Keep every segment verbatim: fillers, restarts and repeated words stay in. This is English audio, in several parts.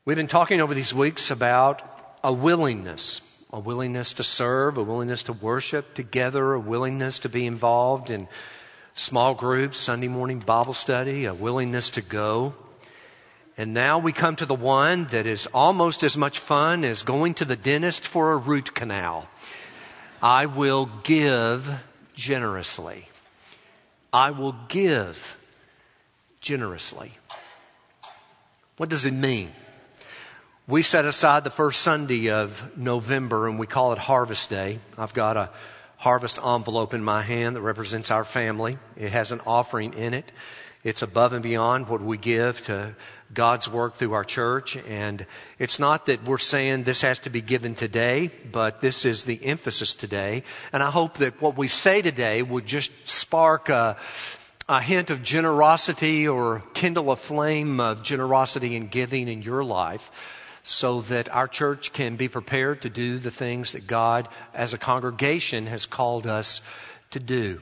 We've been talking over these weeks about a willingness, a willingness to serve, a willingness to worship together, a willingness to be involved in small groups, Sunday morning Bible study, a willingness to go. And now we come to the one that is almost as much fun as going to the dentist for a root canal. I will give generously. I will give generously. What does it mean? We set aside the first Sunday of November and we call it Harvest Day. I've got a harvest envelope in my hand that represents our family. It has an offering in it. It's above and beyond what we give to God's work through our church. And it's not that we're saying this has to be given today, but this is the emphasis today. And I hope that what we say today would just spark a, a hint of generosity or kindle a flame of generosity and giving in your life, so that our church can be prepared to do the things that God as a congregation has called us to do.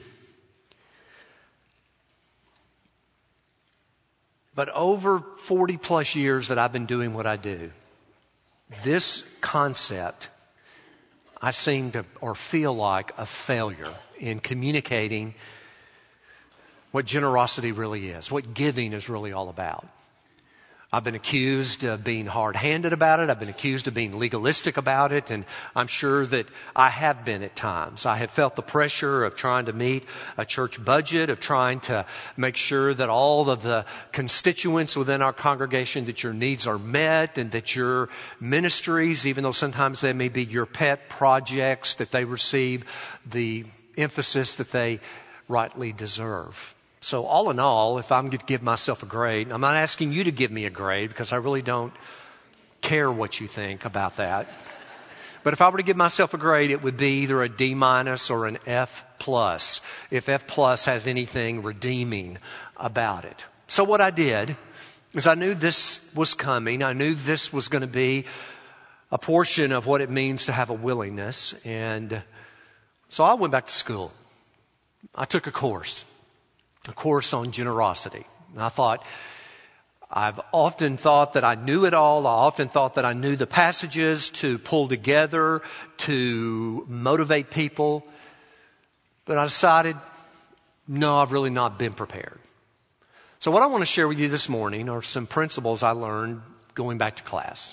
But over forty plus years that I've been doing what I do, this concept, I seem to or feel like a failure in communicating what generosity really is, what giving is really all about. I've been accused of being hard-handed about it. I've been accused of being legalistic about it. And I'm sure that I have been at times. I have felt the pressure of trying to meet a church budget, of trying to make sure that all of the constituents within our congregation, that your needs are met and that your ministries, even though sometimes they may be your pet projects, that they receive the emphasis that they rightly deserve. So all in all, if I'm going to give myself a grade, I'm not asking you to give me a grade because I really don't care what you think about that. But if I were to give myself a grade, it would be either a D minus or an F plus, if F plus has anything redeeming about it. So what I did is I knew this was coming. I knew this was going to be a portion of what it means to have a willingness. And so I went back to school. I took a course. A course on generosity. And I thought, I've often thought that I knew it all. I often thought that I knew the passages to pull together, to motivate people. But I decided, no, I've really not been prepared. So what I want to share with you this morning are some principles I learned going back to class.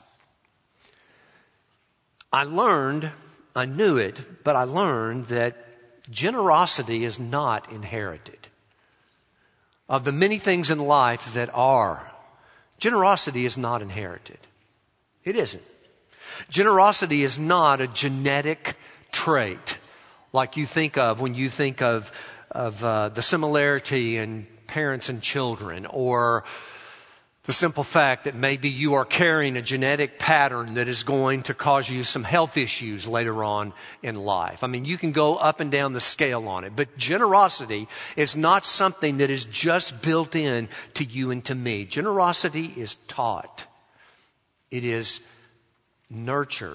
I learned, I knew it, but I learned that generosity is not inherited. Of the many things in life that are, generosity is not inherited. It isn't. Generosity is not a genetic trait like you think of when you think of, of uh, the similarity in parents and children, or the simple fact that maybe you are carrying a genetic pattern that is going to cause you some health issues later on in life. I mean, you can go up and down the scale on it, but generosity is not something that is just built in to you and to me. Generosity is taught. It is nurtured.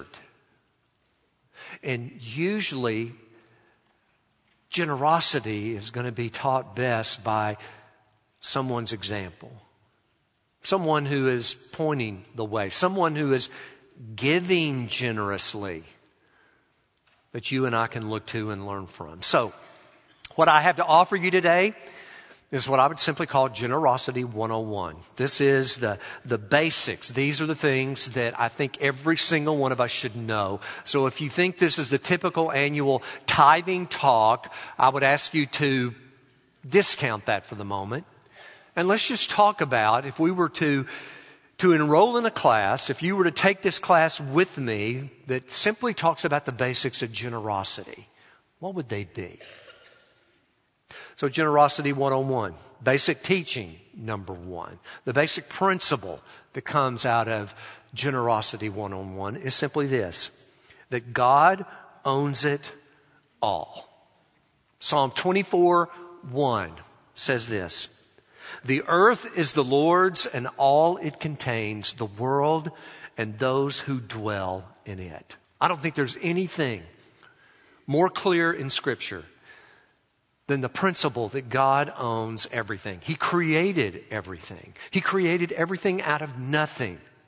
And usually, generosity is going to be taught best by someone's example. Someone who is pointing the way. Someone who is giving generously that you and I can look to and learn from. So, what I have to offer you today is what I would simply call Generosity one oh one. This is the, the basics. These are the things that I think every single one of us should know. So if you think this is the typical annual tithing talk, I would ask you to discount that for the moment. And let's just talk about, if we were to, to enroll in a class, if you were to take this class with me that simply talks about the basics of generosity, what would they be? So Generosity one oh one, basic teaching number one. The basic principle that comes out of Generosity one oh one is simply this, that God owns it all. Psalm twenty-four one says this, the earth is the Lord's and all it contains, the world and those who dwell in it. I don't think there's anything more clear in Scripture than the principle that God owns everything. He created everything. He created everything out of nothing.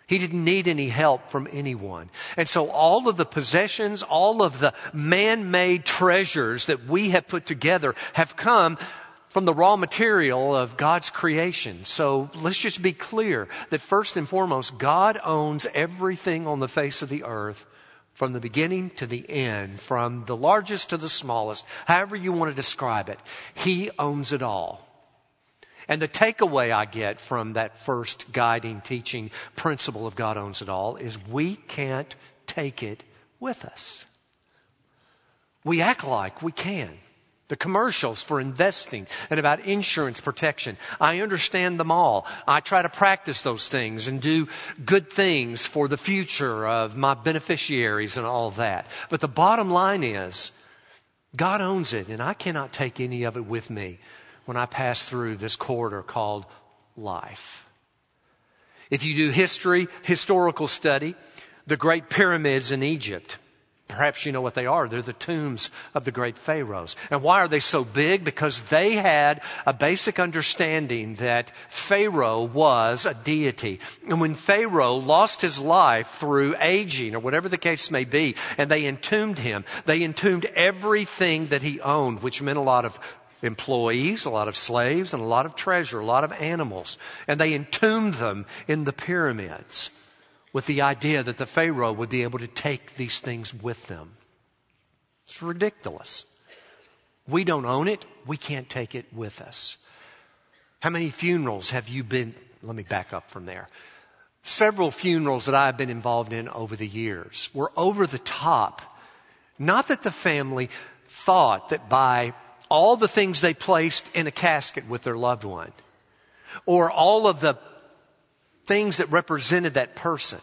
He didn't need any help from anyone. And so all of the possessions, all of the man-made treasures that we have put together have come from the raw material of God's creation. So let's just be clear that first and foremost, God owns everything on the face of the earth from the beginning to the end, from the largest to the smallest, however you want to describe it. He owns it all. And the takeaway I get from that first guiding, teaching principle of God owns it all is we can't take it with us. We act like we can. The commercials for investing and about insurance protection, I understand them all. I try to practice those things and do good things for the future of my beneficiaries and all that. But the bottom line is, God owns it, and I cannot take any of it with me when I pass through this corridor called life. If you do history, historical study, the great pyramids in Egypt, perhaps you know what they are. They're the tombs of the great pharaohs. And why are they so big? Because they had a basic understanding that Pharaoh was a deity. And when Pharaoh lost his life through aging or whatever the case may be, and they entombed him, they entombed everything that he owned, which meant a lot of employees, a lot of slaves, and a lot of treasure, a lot of animals. And they entombed them in the pyramids with the idea that the Pharaoh would be able to take these things with them. It's ridiculous. We don't own it. We can't take it with us. How many funerals have you been? Let me back up from there. Several funerals that I've been involved in over the years were over the top. Not that the family thought that by all the things they placed in a casket with their loved one, or all of the things that represented that person.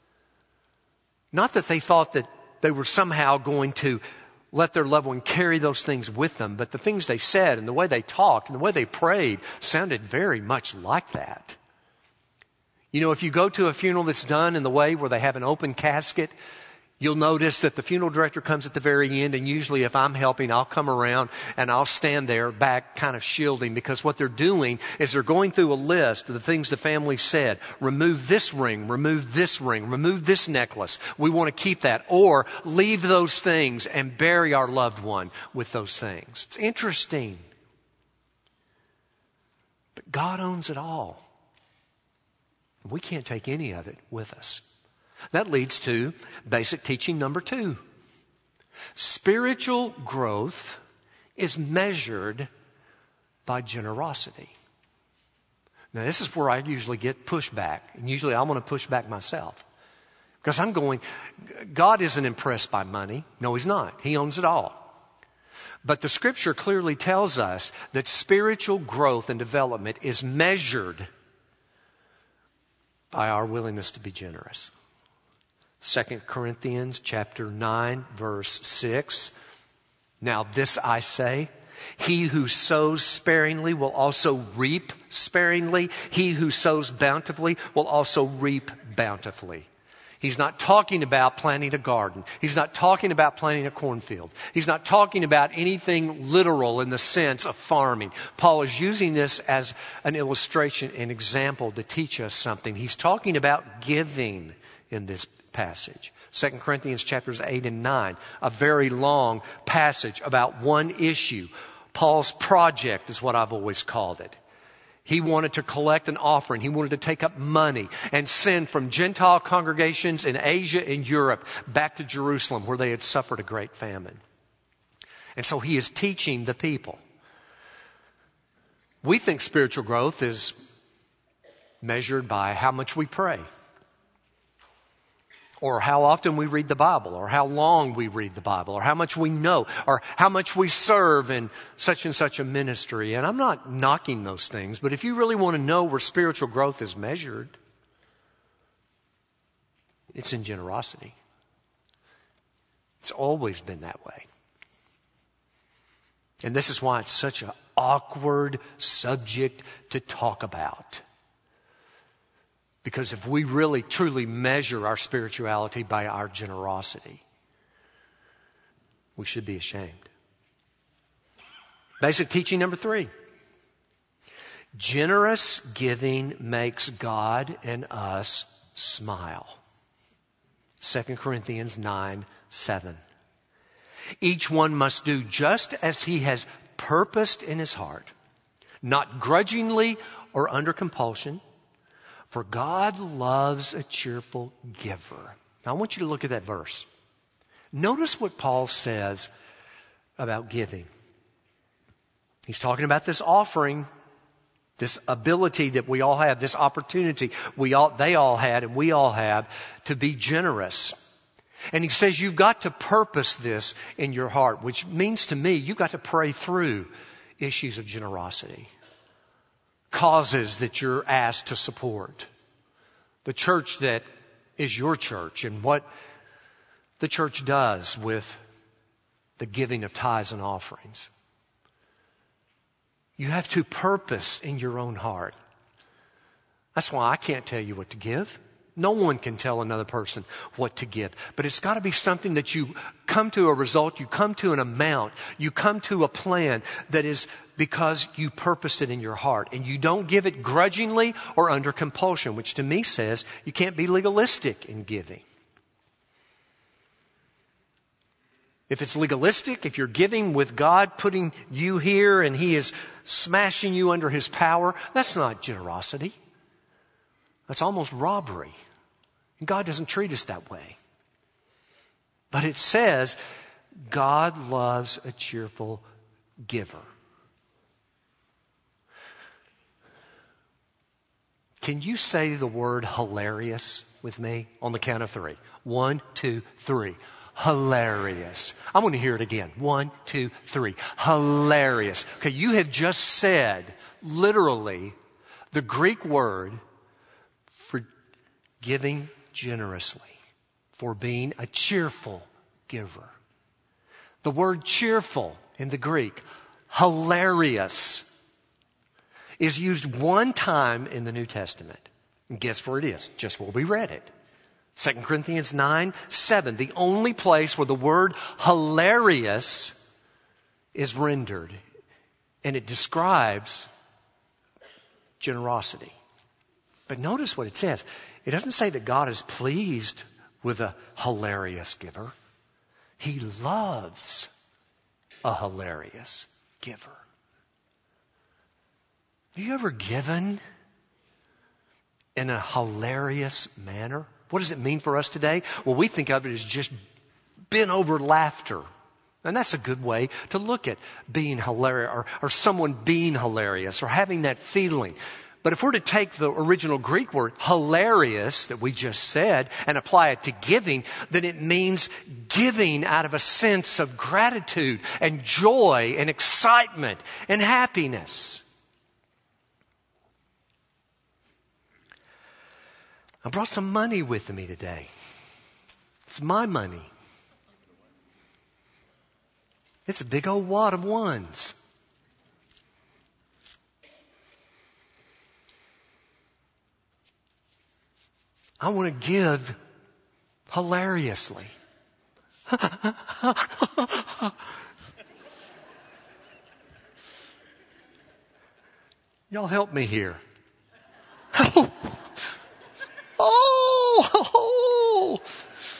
Not that they thought that they were somehow going to let their loved one carry those things with them, but the things they said and the way they talked and the way they prayed sounded very much like that. You know, if you go to a funeral that's done in the way where they have an open casket, you'll notice that the funeral director comes at the very end, and usually if I'm helping, I'll come around and I'll stand there back kind of shielding, because what they're doing is they're going through a list of the things the family said. Remove this ring, remove this ring, remove this necklace. We want to keep that. Or leave those things and bury our loved one with those things. It's interesting. But God owns it all. We can't take any of it with us. That leads to basic teaching number two. Spiritual growth is measured by generosity. Now, this is where I usually get pushback. And usually I want to push back myself. Because I'm going, God isn't impressed by money. No, He's not. He owns it all. But the Scripture clearly tells us that spiritual growth and development is measured by our willingness to be generous. Second Corinthians chapter nine, verse six. Now this I say, he who sows sparingly will also reap sparingly. He who sows bountifully will also reap bountifully. He's not talking about planting a garden. He's not talking about planting a cornfield. He's not talking about anything literal in the sense of farming. Paul is using this as an illustration, an example to teach us something. He's talking about giving in this passage. Second Corinthians chapters eight and nine, a very long passage about one issue. Paul's project is what I've always called it. He wanted to collect an offering. He wanted to take up money and send from Gentile congregations in Asia and Europe back to Jerusalem, where they had suffered a great famine. And so he is teaching the people. We think spiritual growth is measured by how much we pray, or how often we read the Bible, or how long we read the Bible, or how much we know, or how much we serve in such and such a ministry. And I'm not knocking those things, but if you really want to know where spiritual growth is measured, it's in generosity. It's always been that way. And this is why it's such an awkward subject to talk about. Because if we really truly measure our spirituality by our generosity, we should be ashamed. Basic teaching number three. Generous giving makes God and us smile. Second Corinthians nine seven. Each one must do just as he has purposed in his heart, not grudgingly or under compulsion, for God loves a cheerful giver. Now I want you to look at that verse. Notice what Paul says about giving. He's talking about this offering, this ability that we all have, this opportunity we all, they all had and we all have to be generous. And he says you've got to purpose this in your heart, which means to me you've got to pray through issues of generosity, causes that you're asked to support, the church that is your church and what the church does with the giving of tithes and offerings. You have to purpose in your own heart. That's why I can't tell you what to give. No one can tell another person what to give. But it's got to be something that you come to a result, you come to an amount, you come to a plan that is because you purposed it in your heart. And you don't give it grudgingly or under compulsion, which to me says you can't be legalistic in giving. If it's legalistic, if you're giving with God putting you here and He is smashing you under His power, that's not generosity. That's almost robbery. And God doesn't treat us that way. But it says God loves a cheerful giver. Can you say the word hilarious with me on the count of three? One, two, three. Hilarious. I'm going to hear it again. One, two, three. Hilarious. Okay, you have just said literally the Greek word for giving generously, for being a cheerful giver. The word cheerful in the Greek, hilarious, is used one time in the New Testament. And guess where it is? Just where we read it. Second Corinthians nine seven, the only place where the word hilarious is rendered. And it describes generosity. But notice what it says. It doesn't say that God is pleased with a hilarious giver. He loves a hilarious giver. Have you ever given in a hilarious manner? What does it mean for us today? Well, we think of it as just bent over laughter. And that's a good way to look at being hilarious or, or someone being hilarious or having that feeling. But if we're to take the original Greek word hilarious that we just said and apply it to giving, then it means giving out of a sense of gratitude and joy and excitement and happiness. I brought some money with me today. It's my money. It's a big old wad of ones. I want to give hilariously. Y'all help me here. Oh, oh,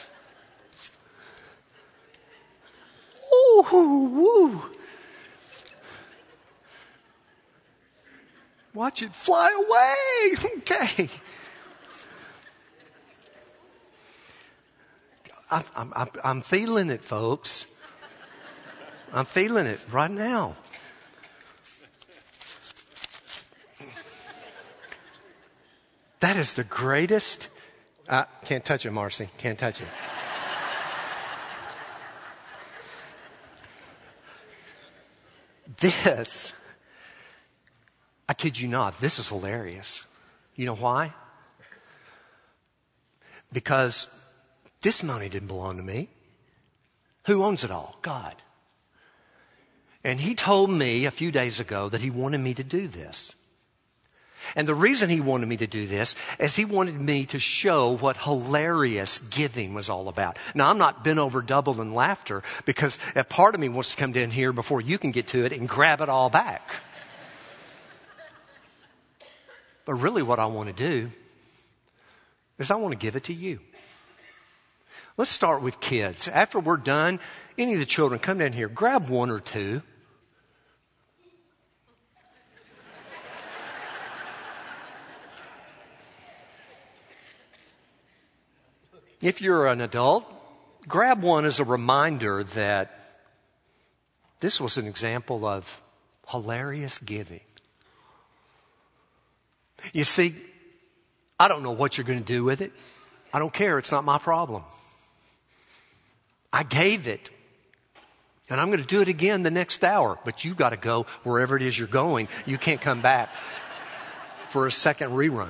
oh, woo. Watch it fly away. Okay. I'm, I'm, I'm feeling it, folks. I'm feeling it right now. That is the greatest. Uh, can't touch it, Marcy. Can't touch it. This, I kid you not, this is hilarious. You know why? Because this money didn't belong to me. Who owns it all? God. And He told me a few days ago that He wanted me to do this. And the reason He wanted me to do this is He wanted me to show what hilarious giving was all about. Now, I'm not bent over double in laughter because a part of me wants to come down here before you can get to it and grab it all back. But really what I want to do is I want to give it to you. Let's start with kids. After we're done, any of the children, come down here, grab one or two. If you're an adult, grab one as a reminder that this was an example of hilarious giving. You see, I don't know what you're going to do with it. I don't care. It's not my problem. I gave it. And I'm going to do it again the next hour. But you've got to go wherever it is you're going. You can't come back for a second rerun.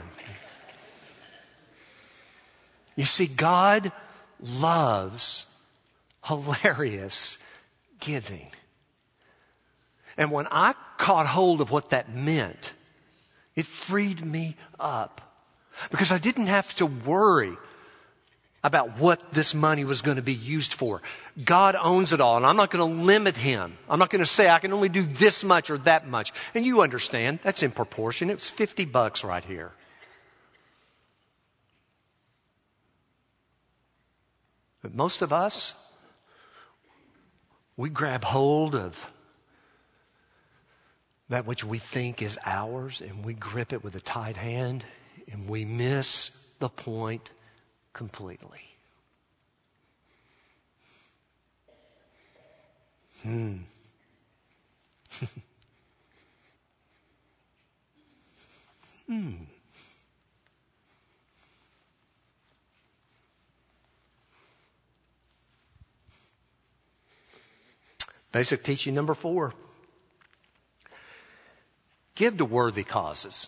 You see, God loves hilarious giving. And when I caught hold of what that meant, it freed me up. Because I didn't have to worry about what this money was going to be used for. God owns it all, and I'm not going to limit Him. I'm not going to say I can only do this much or that much. And you understand, that's in proportion. It's fifty bucks right here. But most of us, we grab hold of that which we think is ours, and we grip it with a tight hand, and we miss the point completely. Hmm. hmm. Basic teaching number four. Give to worthy causes.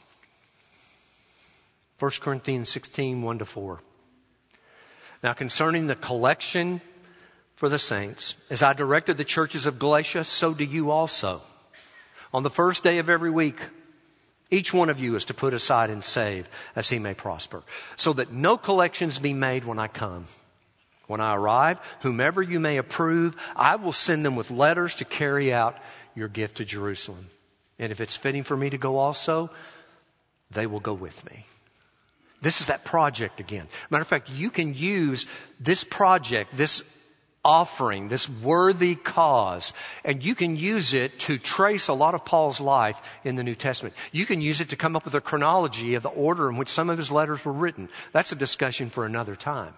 First Corinthians sixteen, one to four. Now concerning the collection for the saints, as I directed the churches of Galatia, so do you also. On the first day of every week, each one of you is to put aside and save as he may prosper, so that no collections be made when I come. When I arrive, whomever you may approve, I will send them with letters to carry out your gift to Jerusalem. And if it's fitting for me to go also, they will go with me. This is that project again. Matter of fact, you can use this project, this offering, this worthy cause, and you can use it to trace a lot of Paul's life in the New Testament. You can use it to come up with a chronology of the order in which some of his letters were written. That's a discussion for another time.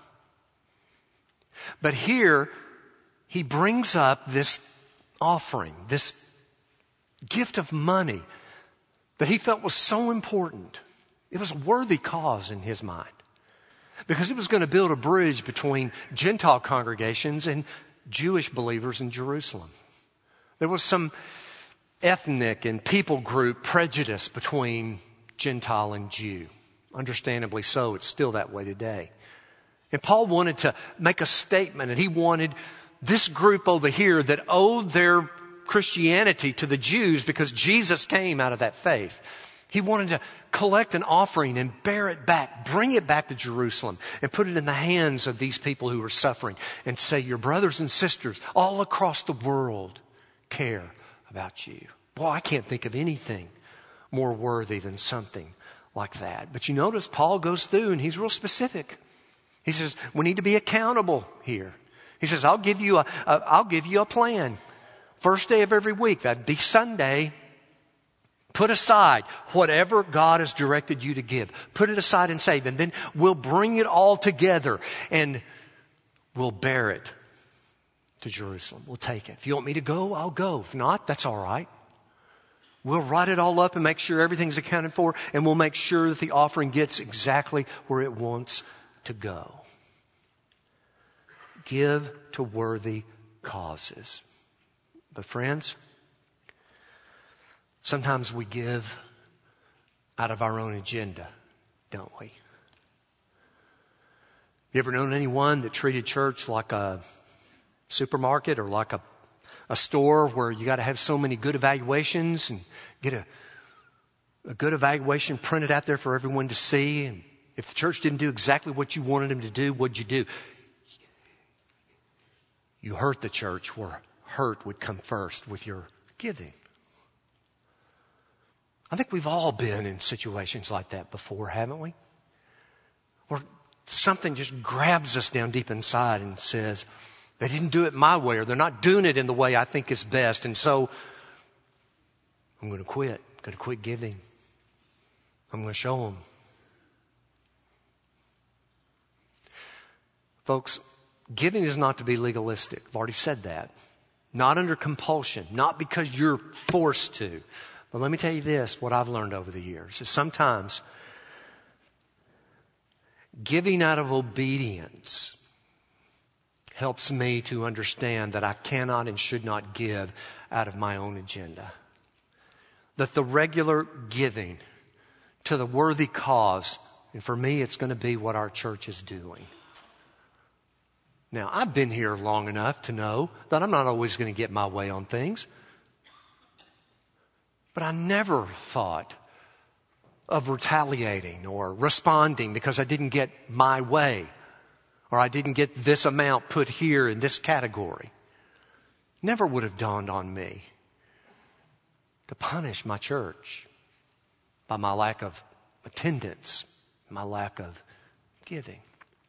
But here, he brings up this offering, this gift of money that he felt was so important. It was a worthy cause in his mind because it was going to build a bridge between Gentile congregations and Jewish believers in Jerusalem. There was some ethnic and people group prejudice between Gentile and Jew. Understandably so, it's still that way today. And Paul wanted to make a statement, and he wanted this group over here that owed their Christianity to the Jews because Jesus came out of that faith. He wanted to collect an offering and bear it back, bring it back to Jerusalem and put it in the hands of these people who were suffering and say, your brothers and sisters all across the world care about you. Boy, I can't think of anything more worthy than something like that. But you notice Paul goes through and he's real specific. He says, we need to be accountable here. He says, I'll give you a, a I'll give you a plan. First day of every week, that'd be Sunday. Put aside whatever God has directed you to give. Put it aside and save. And then we'll bring it all together and we'll bear it to Jerusalem. We'll take it. If you want me to go, I'll go. If not, that's all right. We'll write it all up and make sure everything's accounted for. And we'll make sure that the offering gets exactly where it wants to go. Give to worthy causes. But friends, sometimes we give out of our own agenda, don't we? You ever known anyone that treated church like a supermarket or like a, a store where you got to have so many good evaluations and get a, a good evaluation printed out there for everyone to see? And if the church didn't do exactly what you wanted them to do, what'd you do? You hurt the church where hurt would come first with your giving. I think we've all been in situations like that before, haven't we? Or something just grabs us down deep inside and says, they didn't do it my way, or they're not doing it in the way I think is best. And so I'm going to quit. I'm going to quit giving. I'm going to show them. Folks, giving is not to be legalistic. I've already said that. Not under compulsion. Not because you're forced to. But let me tell you this, what I've learned over the years is sometimes giving out of obedience helps me to understand that I cannot and should not give out of my own agenda. That the regular giving to the worthy cause, and for me it's going to be what our church is doing. Now, I've been here long enough to know that I'm not always going to get my way on things. But I never thought of retaliating or responding because I didn't get my way, or I didn't get this amount put here in this category. Never would have dawned on me to punish my church by my lack of attendance, my lack of giving.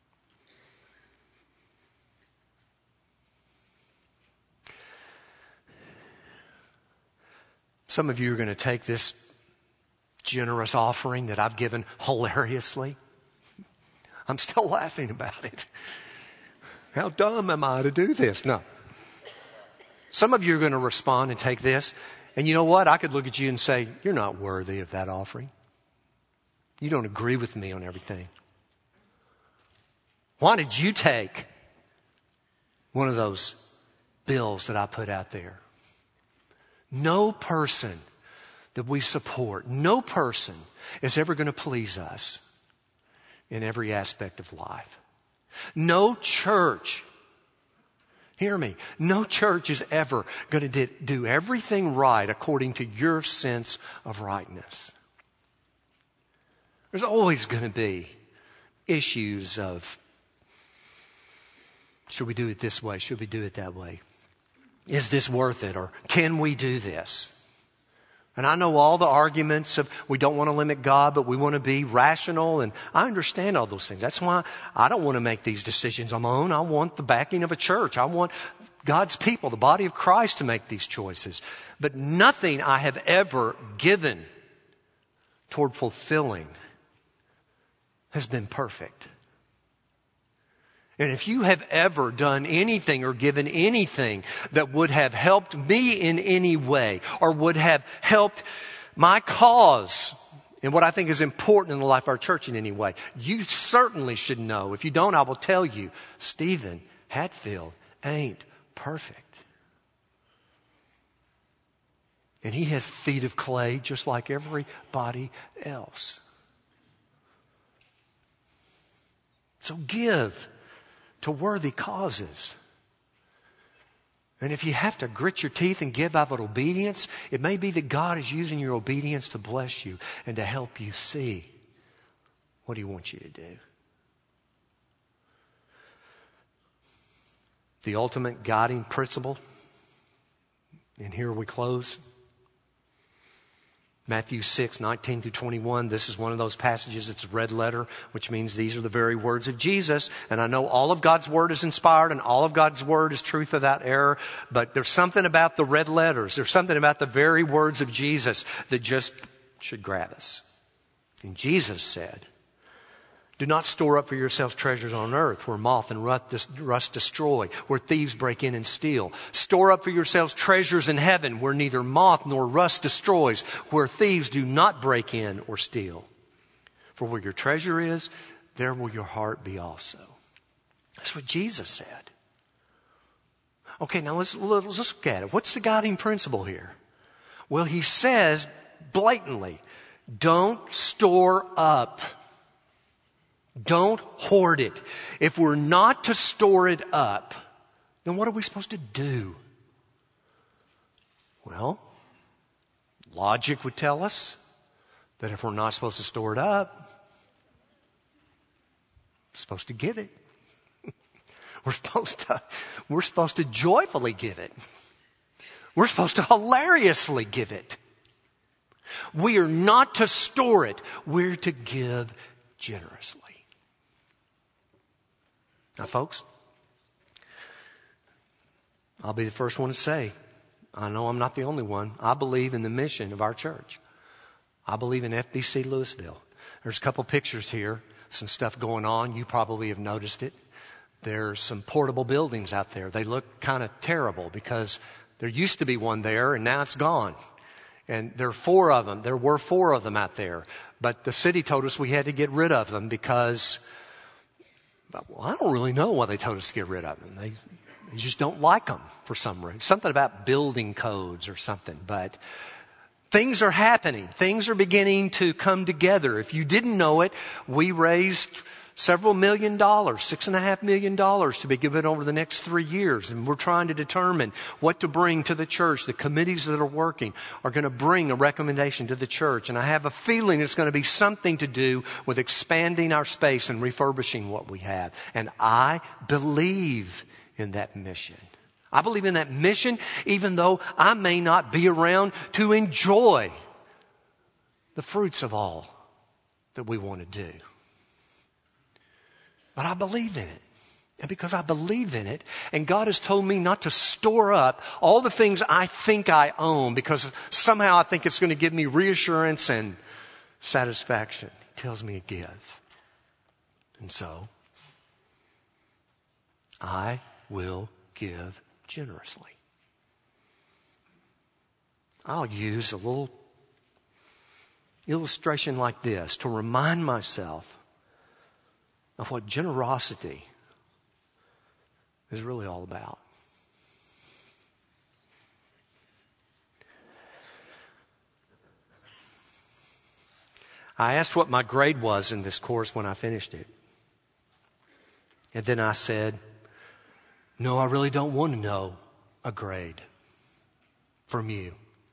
Some of you are going to take this generous offering that I've given hilariously. I'm still laughing about it. How dumb am I to do this? No. Some of you are going to respond and take this. And you know what? I could look at you and say, you're not worthy of that offering. You don't agree with me on everything. Why did you take one of those bills that I put out there? No person that we support, no person is ever going to please us in every aspect of life. No church, hear me, no church is ever going to do everything right according to your sense of rightness. There's always going to be issues of, should we do it this way? Should we do it that way? Is this worth it? Or can we do this? And I know all the arguments of we don't want to limit God, but we want to be rational. And I understand all those things. That's why I don't want to make these decisions on my own. I want the backing of a church. I want God's people, the body of Christ, to make these choices. But nothing I have ever given toward fulfilling has been perfect. And if you have ever done anything or given anything that would have helped me in any way or would have helped my cause in what I think is important in the life of our church in any way, you certainly should know. If you don't, I will tell you, Stephen Hatfield ain't perfect. And he has feet of clay just like everybody else. So give to worthy causes. And if you have to grit your teeth and give out of obedience, it may be that God is using your obedience to bless you and to help you see what He wants you to do. The ultimate guiding principle, and here we close. Matthew six, nineteen through twenty-one. This is one of those passages. It's a red letter, which means these are the very words of Jesus. And I know all of God's Word is inspired and all of God's Word is truth without error. But there's something about the red letters. There's something about the very words of Jesus that just should grab us. And Jesus said, do not store up for yourselves treasures on earth where moth and rust destroy, where thieves break in and steal. Store up for yourselves treasures in heaven where neither moth nor rust destroys, where thieves do not break in or steal. For where your treasure is, there will your heart be also. That's what Jesus said. Okay, now let's, let's look at it. What's the guiding principle here? Well, He says blatantly, don't store up. Don't hoard it. If we're not to store it up, then what are we supposed to do? Well, logic would tell us that if we're not supposed to store it up, we're supposed to give it. We're supposed to, we're supposed to joyfully give it. We're supposed to hilariously give it. We are not to store it. We're to give generously. Now, folks, I'll be the first one to say, I know I'm not the only one. I believe in the mission of our church. I believe in F B C Louisville. There's a couple pictures here, some stuff going on. You probably have noticed it. There's some portable buildings out there. They look kind of terrible because there used to be one there and now it's gone. And there are four of them. There were four of them out there. But the city told us we had to get rid of them because, well, I don't really know why they told us to get rid of them. They, they just don't like them for some reason. Something about building codes or something. But things are happening. Things are beginning to come together. If you didn't know it, we raised several million dollars, six and a half million dollars to be given over the next three years. And we're trying to determine what to bring to the church. The committees that are working are going to bring a recommendation to the church. And I have a feeling it's going to be something to do with expanding our space and refurbishing what we have. And I believe in that mission. I believe in that mission, even though I may not be around to enjoy the fruits of all that we want to do. But I believe in it. And because I believe in it, and God has told me not to store up all the things I think I own because somehow I think it's going to give me reassurance and satisfaction. He tells me to give. And so, I will give generously. I'll use a little illustration like this to remind myself of what generosity is really all about. I asked what my grade was in this course when I finished it. And then I said, no, I really don't want to know a grade from you.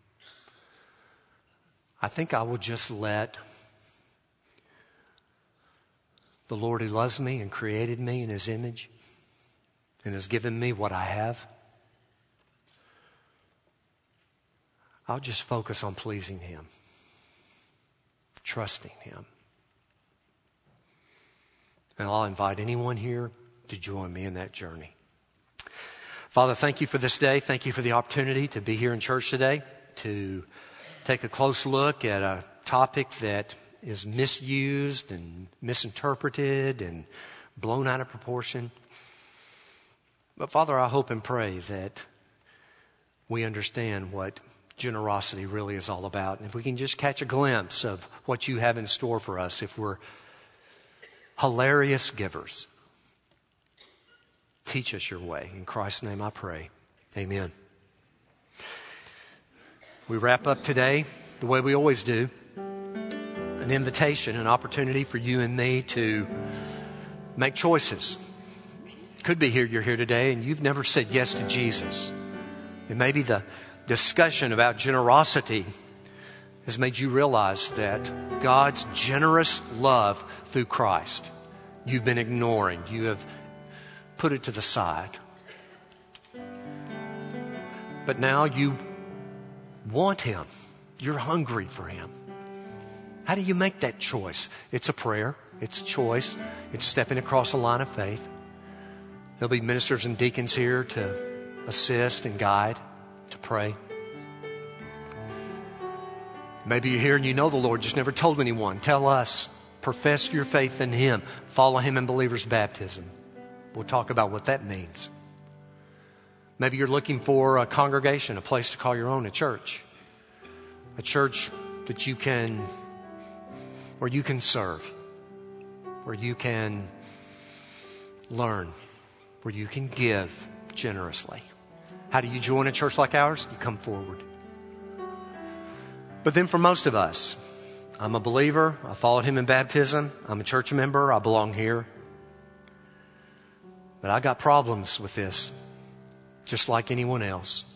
I think I will just let the Lord who loves me and created me in His image and has given me what I have, I'll just focus on pleasing Him, trusting Him. And I'll invite anyone here to join me in that journey. Father, thank you for this day. Thank you for the opportunity to be here in church today, to take a close look at a topic that is misused and misinterpreted and blown out of proportion. But Father, I hope and pray that we understand what generosity really is all about. And if we can just catch a glimpse of what you have in store for us, if we're hilarious givers, teach us your way. In Christ's name I pray. Amen. We wrap up today the way we always do. An invitation, an opportunity for you and me to make choices. Could be here, you're here today and you've never said yes to Jesus. And maybe the discussion about generosity has made you realize that God's generous love through Christ, you've been ignoring. You have put it to the side. But now you want Him. You're hungry for Him. How do you make that choice? It's a prayer. It's a choice. It's stepping across a line of faith. There'll be ministers and deacons here to assist and guide, to pray. Maybe you're here and you know the Lord, just never told anyone. Tell us. Profess your faith in Him. Follow Him in believer's baptism. We'll talk about what that means. Maybe you're looking for a congregation, a place to call your own, a church. A church that you can, where you can serve, where you can learn, where you can give generously. How do you join a church like ours? You come forward. But then for most of us, I'm a believer. I followed Him in baptism. I'm a church member. I belong here. But I got problems with this, just like anyone else.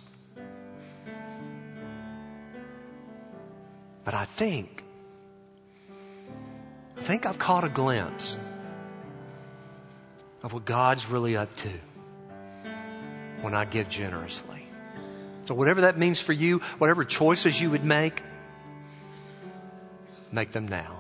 But I think, I think I've caught a glimpse of what God's really up to when I give generously. So whatever that means for you, whatever choices you would make, make them now.